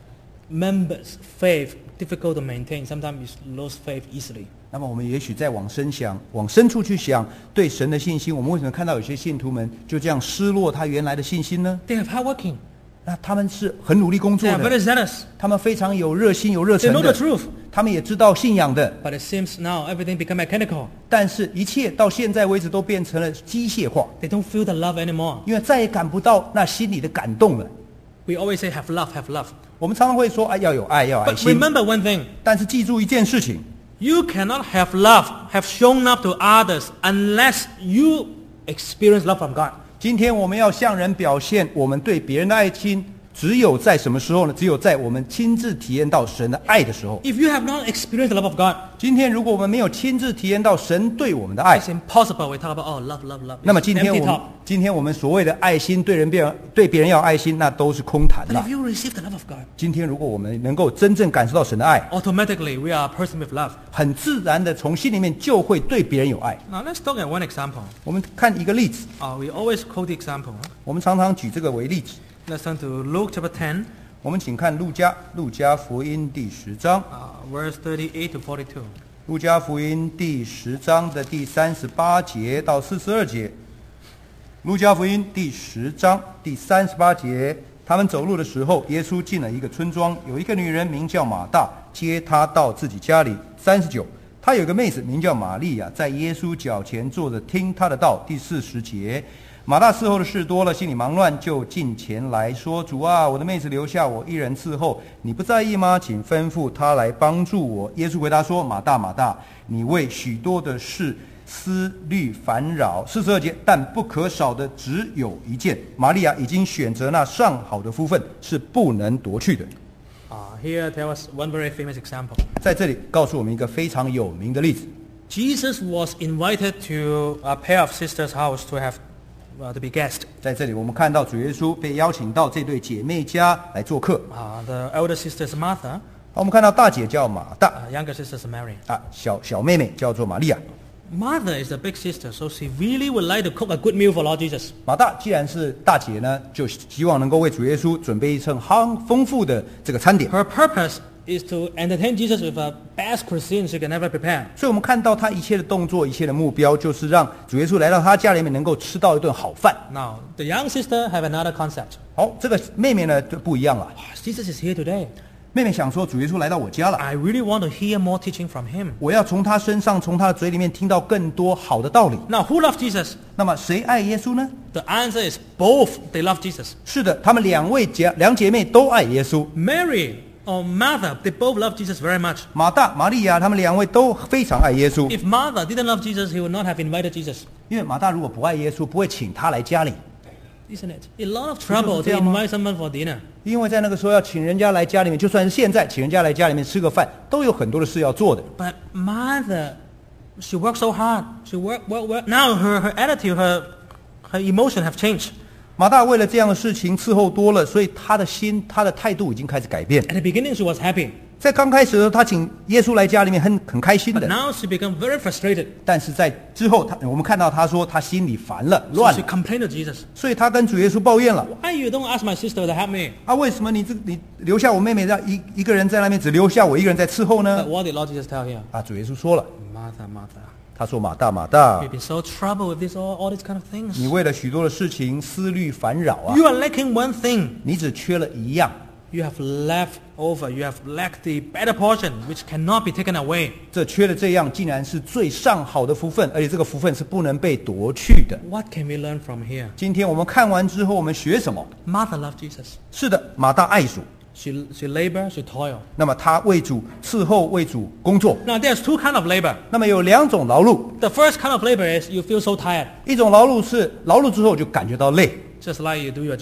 members' faith difficult to maintain? Sometimes you lose faith easily. 那么我们也许再往深想，往深处去想，对神的信心，我们为什么看到有些信徒们就这样失落他原来的信心呢？ They have hard working. 那他们是很努力工 They 作 are 的， very zealous. 他们非常有热心、有热 They 忱 know the 的， truth. 他们也知道信仰的， But it seems now everything become mechanical. 但是一切到现在为止都变成了机械化， They don't feel the love anymore. 因为再也感不到那心里的感动了。 We always say have love, have love. 我们常常会说，哎，要有爱，要有爱 But 心。 remember one thing. 但是记住一件事情， You cannot have love, have shown love to others unless you experience love from God. 今天我们要向人表现我们对别人的爱心，只有在什么时候呢？只有在我们亲自体验到神的爱的时候。 If you have not experienced the love of God, 今天如果我们没有亲自体验到神对我们的爱 it's，impossible. We talk about love, love, love. 那么 It's 今天 empty 我们 talk. 今天我们所谓的爱心，对别人要有爱心，那都是空谈 But 了 if。you receive the love of God, 今天如果我们能够真正感受到神的爱， automatically we are a person with love. 很自然的从心里面就会对别人有爱。 Now let's look at one example. 我们看一个例子， We always quote the example. 我们常常举这个为例子。 Let's turn to Luke chapter 10, 我们请看路加福音第10章， verse 38 to 42. 路加福音第10章的第38节到42节。路加福音第10章第38节，他们走路的时候，耶稣进了一个村庄，有一个女人名叫马大，接他到自己家里。39，他有一个妹子名叫玛利亚，在耶稣脚前坐着听他的道。第40节，马大伺候的事多了，心里忙乱，就近前来说：“主啊，我的妹子留下我一人伺候，你不在意吗？请吩咐她来帮助我。”耶稣回答说：“马大，马大，你为许多的事思虑烦扰。”42节，但不可少的只有一件，玛利亚已经选择那上好的福分，是不能夺去的。 Here there was one very famous example. 在这里告诉我们一个非常有名的例子。 Jesus was invited to a pair of sisters' house to have to be guest. 在这里，我们看到主耶稣被邀请到这对姐妹家来做客。 The elder sister is Martha, 我们看到大姐叫马大， younger sister is Mary. 小妹妹叫做玛利亚。 Martha is the big sister, so she really would like to cook a good meal for Lord Jesus. 马大既然是大姐呢，就希望能够为主耶稣准备一份丰富的这个餐点。 Her purpose is to entertain Jesus with the best cuisine she can ever prepare. 所以我们看到她一切的动作，一切的目标，就是让主耶稣来到她家里面能够吃到一顿好饭。 Now, the young sister have another concept. 好，这个妹妹呢就不一样了。 Jesus is here today. 妹妹想说，主耶稣来到我家了， I really want to hear more teaching from him. 我要从他身上，从他的嘴里面听到更多好的道理。 Now, who loves Jesus? 那么谁爱耶稣呢？ The answer is both. They love Jesus. 是的，她们两姐妹都爱耶稣。 Mary or Martha, they both love Jesus very much. 马大、玛利亚，她们两位都非常爱耶稣。 If Martha didn't love Jesus, he would not have invited Jesus. 因为马大如果不爱耶稣，不会请他来家里。 Isn't it? A lot of trouble to 这样吗？ invite someone for dinner. 因为在那个时候要请人家来家里面，就算是现在请人家来家里面吃个饭，都有很多的事要做的。 But Martha, she worked so hard. She work. Now her attitude, her emotion have changed. 马大为了这样的事情伺候多了，所以他的心、他的态度已经开始改变。 At the beginning, she was happy. 在刚开始的时候，他请耶稣来家里面很开心 But 的， now she became very frustrated. 但是在之后，我们看到他说他心里烦了、 So 乱 she 了， complained to Jesus. 所以他跟主耶稣抱怨了 Why you don't ask my sister to help me? 啊，为什么你留下我妹妹让一个人在那边，只留下我一个人在伺候 But 呢？ what did Lord Jesus tell here? 啊，主耶稣说了， Martha, Martha, 他说马大马大 you've，been so troubled with this all these kind of 你 things. 为了许多的事情思虑烦扰啊， You are lacking one thing. 你只缺了一样， You have left over. You have lacked the better portion, which cannot be taken away. 这缺了这样，竟然是最上好的福分，而且这个福分是不能被夺去的。 What can we learn from here? 今天我们看完之后，我们学什么？ Martha loved Jesus. 是的，马大爱主， She labor, she toil. 那么他为主伺候，为主工作。 Now there's two kind of labor. 那么有两种劳碌， The first kind of labor is you feel so tired, 一种劳碌是劳碌之后就感觉到累， just like you do your job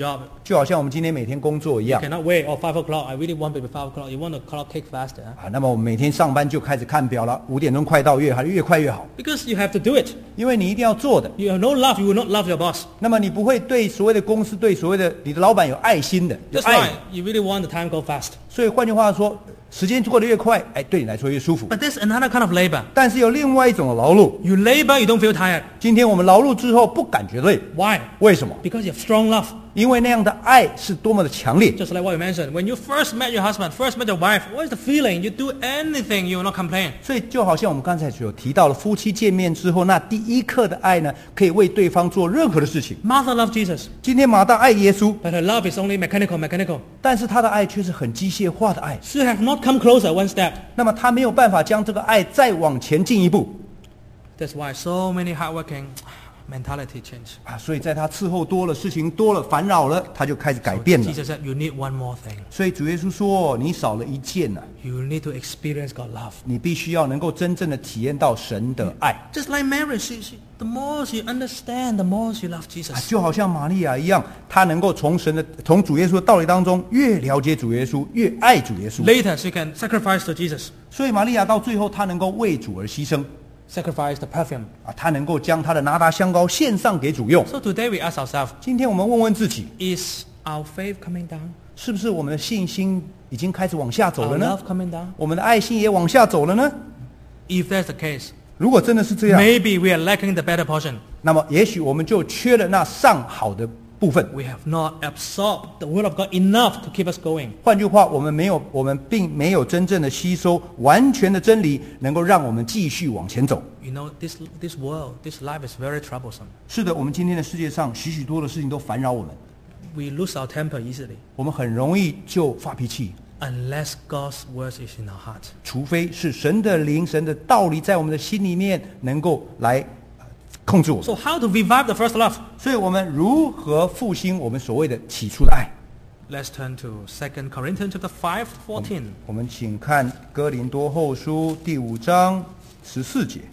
就好像我们今天每天工作一 You 样 cannot wait, 5 o'clock, I really want it to be 5 o'clock. You want the clock tick faster. 啊。那么我们每天上班就开始看表了，5点钟快到，越快越好， Because you have to do it. 因为你一定要做的。 You have no love, you will not love your boss. 那么你不会对所谓的公司、对所谓的你的老板有爱心的，有 That's 爱 why you really want the time go fast. 所以换句话说，时间过得越快，哎，对你来说越舒服。 But there's another kind of labor. 但是有另外一种的劳碌， You labor, you don't feel tired. 今天我们劳碌之后不感觉累， Why? 为什么？ Because you have strong love. 因为那样的爱是多么的强烈。 Just like what you mentioned. When you first met your husband, first met your wife, what is the feeling? You do anything, you will not complain. 所以就好像我们刚才所提到了，夫妻见面之后，那第一刻的爱呢，可以为对方做任何的事情。 Martha loved Jesus, 今天马大爱耶稣， but her love is only mechanical. 但是他的爱却是很机械化的爱。 She have not come closer one step. 那么他没有办法将这个爱再往前进一步 That's why so many hardworking mentality change. 啊，所以在他伺候多了，事情多了，烦扰了，他就开始改变了。 Jesus said, you need one more thing. 所以主耶稣说，你少了一件呢、 You need to experience God's love. 你必须要能够真正的体验到神的爱。 Just like Mary, the more she understands, the more she loves 啊 Jesus. 就好像玛利亚一样，她能够从主耶稣的道理当中越了解主耶稣，越爱主耶稣。 Later, she can sacrifice to Jesus. 所以玛利亚到最后，她能够为主而牺牲 Sacrifice the perfume. 啊，她能够将她的拿达香膏献上给主用。 So today we ask ourselves, 今天我们问问自己， is our faith coming down? 是不是我们的信心已经开始往下走 Our 了呢？ love coming down? 我们的爱心也往下走了呢？ If that's the case, 如果真的是这样， maybe we are lacking the better portion. 那么也许我们就缺了那上好的部分。 We have not absorbed the word of God enough to keep us going. 换句话，我们并没有真正的吸收完全的真理，能够让我们继续往前走。 You know, this world, this life is very troublesome. 是的，我们今天的世界上许多的事情都烦扰我们， We lose our temper easily 我们很容易就发脾气， unless God's word is in our heart. 除非是神的灵、神的道理在我们的心里面能够来控制我们。 So how to revive the first love? 所以我们如何复兴我们所谓的起初的爱？ Let's turn to 2 Corinthians chapter 5:14. 我们请看哥林多后书第5章14节。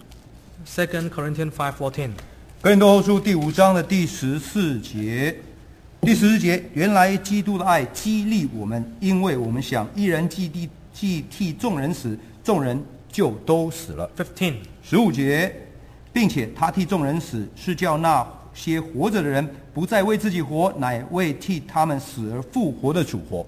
2 Corinthians 5:14. 哥林多后书第5章的第14节，第14节，原来基督的爱激励我们，因为我们想一人既替众人死，众人就都死了。 15. 15节，并且他替众人死，是叫那些活着的人不再为自己活，乃为替他们死而复活的主活。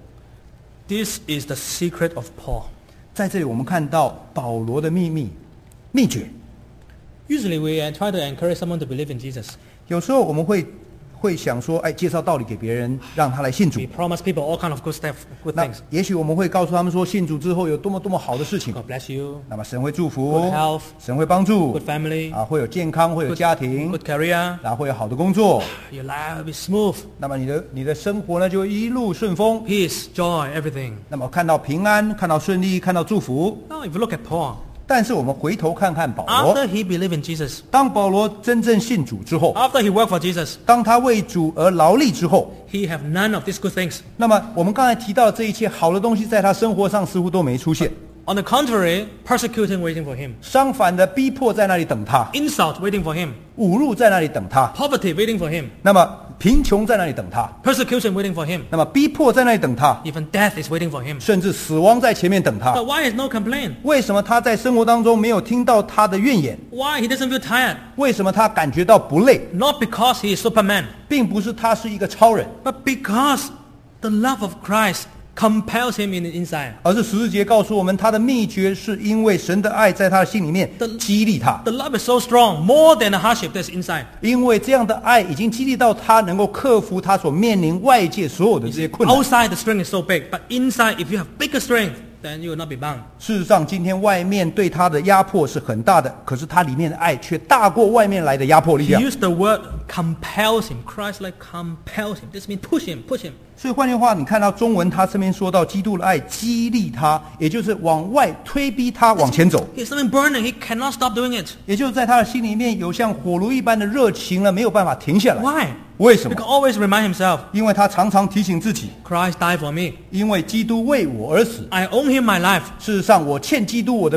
This is the secret of Paul. 在这里，我们看到保罗的秘诀。 Usually we try to encourage someone to believe in Jesus. 有时候我们会想说，哎，介绍道理给别人，让他来信主 We。promise people all kind of good stuff, good 那 things. 也许我们会告诉他们说，信主之后有多么好的事情。 God bless you, 那么神会祝福 good health, 神会帮助 good family, 啊，会有健康，会有家庭， good career. 然后会有好的工作。 Your life will be smooth, 那么你的生活呢，就会一路顺风。 peace, joy, everything. 那么看到平安，看到顺利，看到祝福。 Now, if you look at Paul, 但是我们回头看看保罗， after he believed in Jesus, 当保罗真正信主之后， after he worked for Jesus, 当他为主而劳力之后， he have none of these good things. 那么我们刚才提到的这一切好的东西，在他生活上似乎都没出现。 On the contrary, persecuting waiting for him, 相反的，逼迫在那里等他， insult waiting for him, 侮辱在那里等他， poverty waiting for him, 那么贫穷在那里等他， persecution waiting for him, 那么逼迫在那里等他， even death is waiting for him. 甚至死亡在前面等他。 But why is no complaint? 为什么他在生活当中没有听到他的怨言？ Why he doesn't feel tired? 为什么他感觉到不累？ Not because he is Superman, 并不是他是一个超人， but because the love of Christ compels him in the inside. 而是14节告诉我们，他的秘诀是因为神的爱在他的心里面激励他， The love is so strong, more than the hardship that's inside. 因为这样的爱已经激励到他能够克服他所面临外界所有的这些困难。 Outside the strength is so big, but inside, if you have bigger strength, then you will not be bound. 事实上，今天外面对他的压迫是很大的，可是他里面的爱却大过外面来的压迫力 He 量。 used the word compels him. Christ like compels him. This means push him. 所以换句话，你看到中文，他这边说到基督的爱激励他，也就是往外推逼他往前走， He's something burning. He cannot stop doing it. 也就是在他的心里面有像火炉一般的热情了，没有办法停下来。 Why? 为什 He can 么？ always remind himself, 因为他常常提醒自己， Christ died for me. 因为基督为我而死。 I owe him my life. 事实上，我欠基督我的命，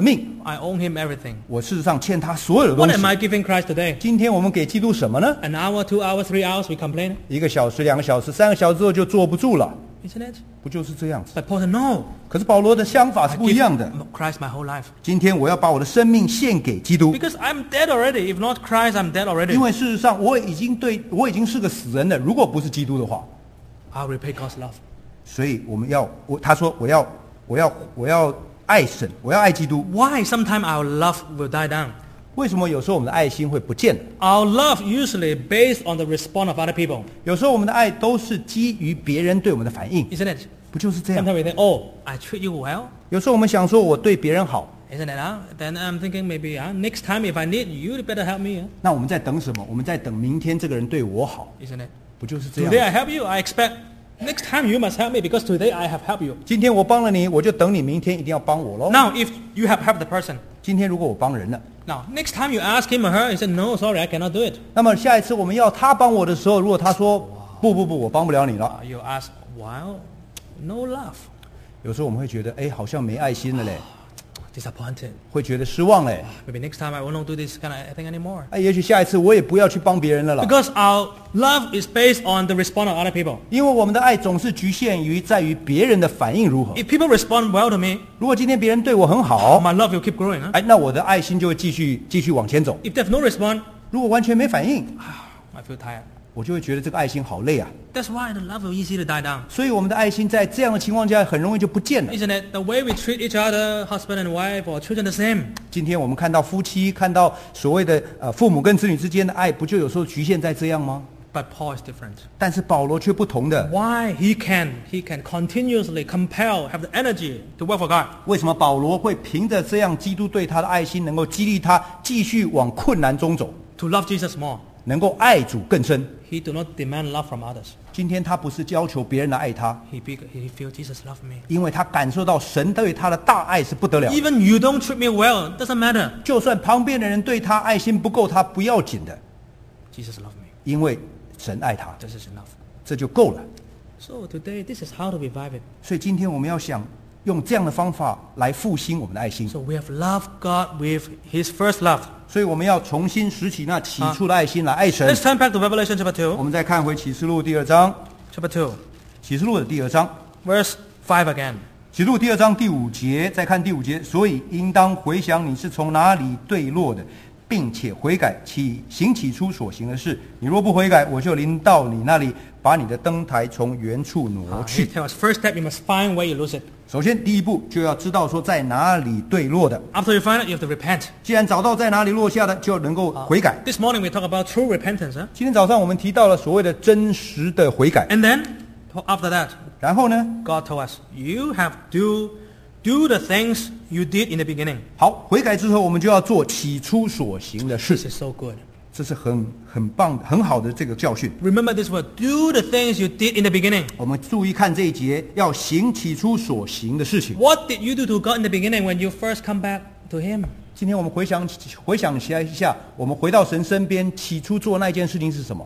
I owe him everything. 我事实上欠他所有的 What 东 am 西。 I giving Christ today? 今天我们给基督什么呢？ An hour, 2 hours, 3 hours, we complain, 1个小时、2个小时、3个小时之后就坐不住了， isn't it? 不就是这样子？ But Paul said, no, 可是保罗的想法是 I 不一样的。 give Christ my whole life. 今天我要把我的生命献给基督， Because I'm dead already. If not Christ, I'm dead 因 already. 为事实上我已经是个死人了。如果不是基督的话， I'll repay God's love. 所以他说我要爱神，我要爱基督。 Why sometimes our love will die down? 为什么有时候我们的爱心会不见了？ Our love usually based on the response of other people, 有时候我们的爱都是基于别人对我们的反应， isn't it? 不就是这样？ Sometimes we think, oh, I treat you well, 有时候我们想说我对别人好， isn't it? Then I'm thinking maybe next time if I need you, you better help me, 那我们在等什么？我们在等明天这个人对我好， isn't it? 不就是这 Today 样？ I help you, I expect next time you must help me because today I have helped you. 今天我帮了你，我就等你明天一定要帮我喽。 Now, if you have helped the person, 今天如果我帮人了， now next time you ask him or her, he said, no, sorry, I cannot do it. 那么下一次我们要他帮我的时候，如果他说不，我帮不了你了， You ask, well, no love, 有时候我们会觉得，哎，好像没爱心了嘞， disappointed. 会觉得失望嘞。 Maybe next time I will not do this kind of thing anymore. 哎，也许下一次我也不要去帮别人了啦， Because our love is based on the response of other people. 因为我们的爱总是局限于在于别人的反应如何。 If people respond well to me, 如果今天别人对我很好， my love will keep growing. Huh? 哎，那我的爱心就会继续往前走。 If there's no response, 如果完全没反应， I feel tired. 我就会觉得这个爱心好累啊。 That's why the love will easy to die down. 所以我们的爱心在这样的情况下很容易就不见了。 Isn't it? The way we treat each other, husband and wife or children the same. 今天我们看到夫妻，看到所谓的父母跟子女之间的爱，不就有时候局限在这样吗？ But Paul is different. 但是保罗却不同的。 Why he can continuously compel, have the energy to work for God. 为什么保罗会凭着这样基督对他的爱心，能够激励他继续往困难中走， To love Jesus more. 能够爱主更深？ He do not demand love from others. 今天他不是要求别人来爱他， He feel Jesus love me. 因为他感受到神对他的大爱是不得了的。 Even you don't treat me well, doesn't matter. 就算旁边的人对他爱心不够，他不要紧的， Jesus love me. 因为神爱他， This is enough. 这就够了。 So today, this is how to revive it. 所以今天我们要想用这样的方法来复兴我们的爱心。 So we have loved God with His first love. 所以我们要重新拾起那起初的爱心来爱神 Let's。turn back to Revelation chapter 2. 我们再看回启示录第2章， Chapter 2, 启示录的第2章， verse 5 again. 启示录第2章第5节，再看第5节，所以应当回想你是从哪里坠落的，并且悔改，行起初所行的事。你若不悔改，我就临到你那里，把你的灯台从原处挪 He 去。 tells us, first step, you must find where you lose it. 首先，第一步就要知道说在哪里坠落的。 After you find it, you have to repent. 既然找到在哪里落下的，就能够悔改。 This morning we talk about true repentance. Huh? 今天早上我们提到了所谓的真实的悔改， And then, after that, 然后呢， God told us, you have to do the things you did in the beginning. 好，悔改之后我们就要做起初所行的事 This，is so good. 这是很棒、很好的这个教训。 Remember this word, do the things you did in the beginning. 我们注意看这一节，要行起初所行的事情。 What did you do to God in the beginning when you first come back to Him? 今天我们回想一下，我们回到神身边，起初做那件事情是什么？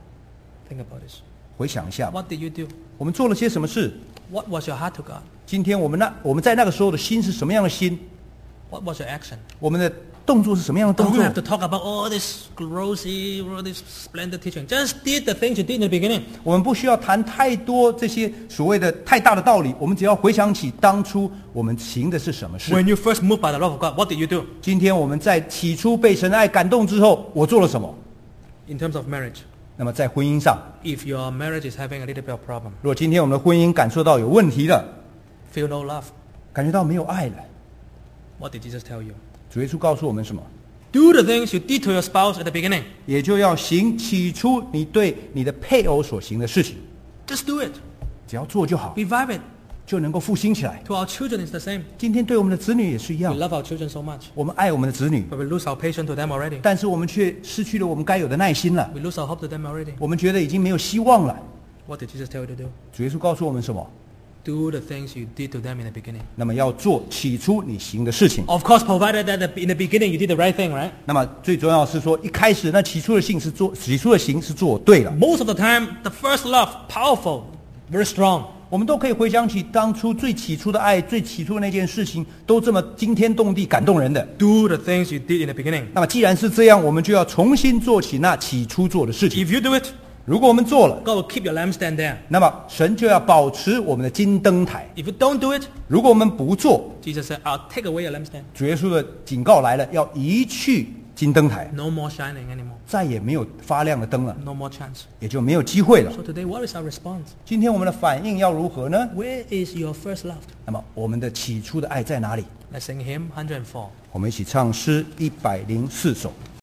Think about this. 回想一下， What did you do? 我们做了些什么事？ What was your heart to God? 今天我们在那个时候的心是什么样的心？ What was your action? 我们的动作是什么样的动 Don't 作？ have to talk about all this rosy, all this splendid teaching. Just did the things you did in the beginning. 我们不需要谈太多这些所谓的太大的道理，我们只要回想起当初我们行的是什么事。 When you first moved by the love of God, what did you do? 今天我们在起初被神的爱感动之后，我做了什么？ In terms of marriage, 那么在婚姻上， if your marriage is having a little bit of problem, 如果今天我们的婚姻感受到有问题了， feel no love, 感觉到没有爱了， what did Jesus tell you? 主耶稣告诉我们什么？ Do the things you did to your spouse at the beginning. 也就要行起初你对你的配偶所行的事情， Just do it. 只要做就好， Revive it. 就能够复兴起来。 To our children, it's the same. 今天对我们的子女也是一 We 样， love our children so much, 我们爱我们的子女， but we lose our patience to them already. 但是我们却失去了我们该有的耐心了。 We lose our hope to them already. 我们觉得已经没有希望了。 What did Jesus tell you to do? 主耶稣告诉我们什么？ Do the things you did to them in the beginning. 那么要做起初你行的事情。 Of course, provided that in the beginning you did the right thing, right? 那么最重要是说，一开始那起初的行是做对了。 Most of the time, the first love, powerful, very strong. 我们都可以回想起当初最起初的爱，最起初的那件事情，都这么惊天动地、感动人的。 Do the things you did in the beginning. 那么既然是这样，我们就要重新做起那起初做的事情。 If you do it, 如果我们做了， God will keep your lampstand there. 那么神就要保持我们的金灯台。 If you don't do it, 如果我们不做， Jesus said, I'll take away your lampstand. 主耶稣的警告来了，要移去金灯台， No more shining anymore. 再也没有发亮的灯了， No more chance. 也就没有机会了。 So today, what is our response? 今天我们的反应要如何呢？ Where is your first love? 那么我们的起初的爱在哪里？ Let's sing hymn 104. 我们一起唱诗104首。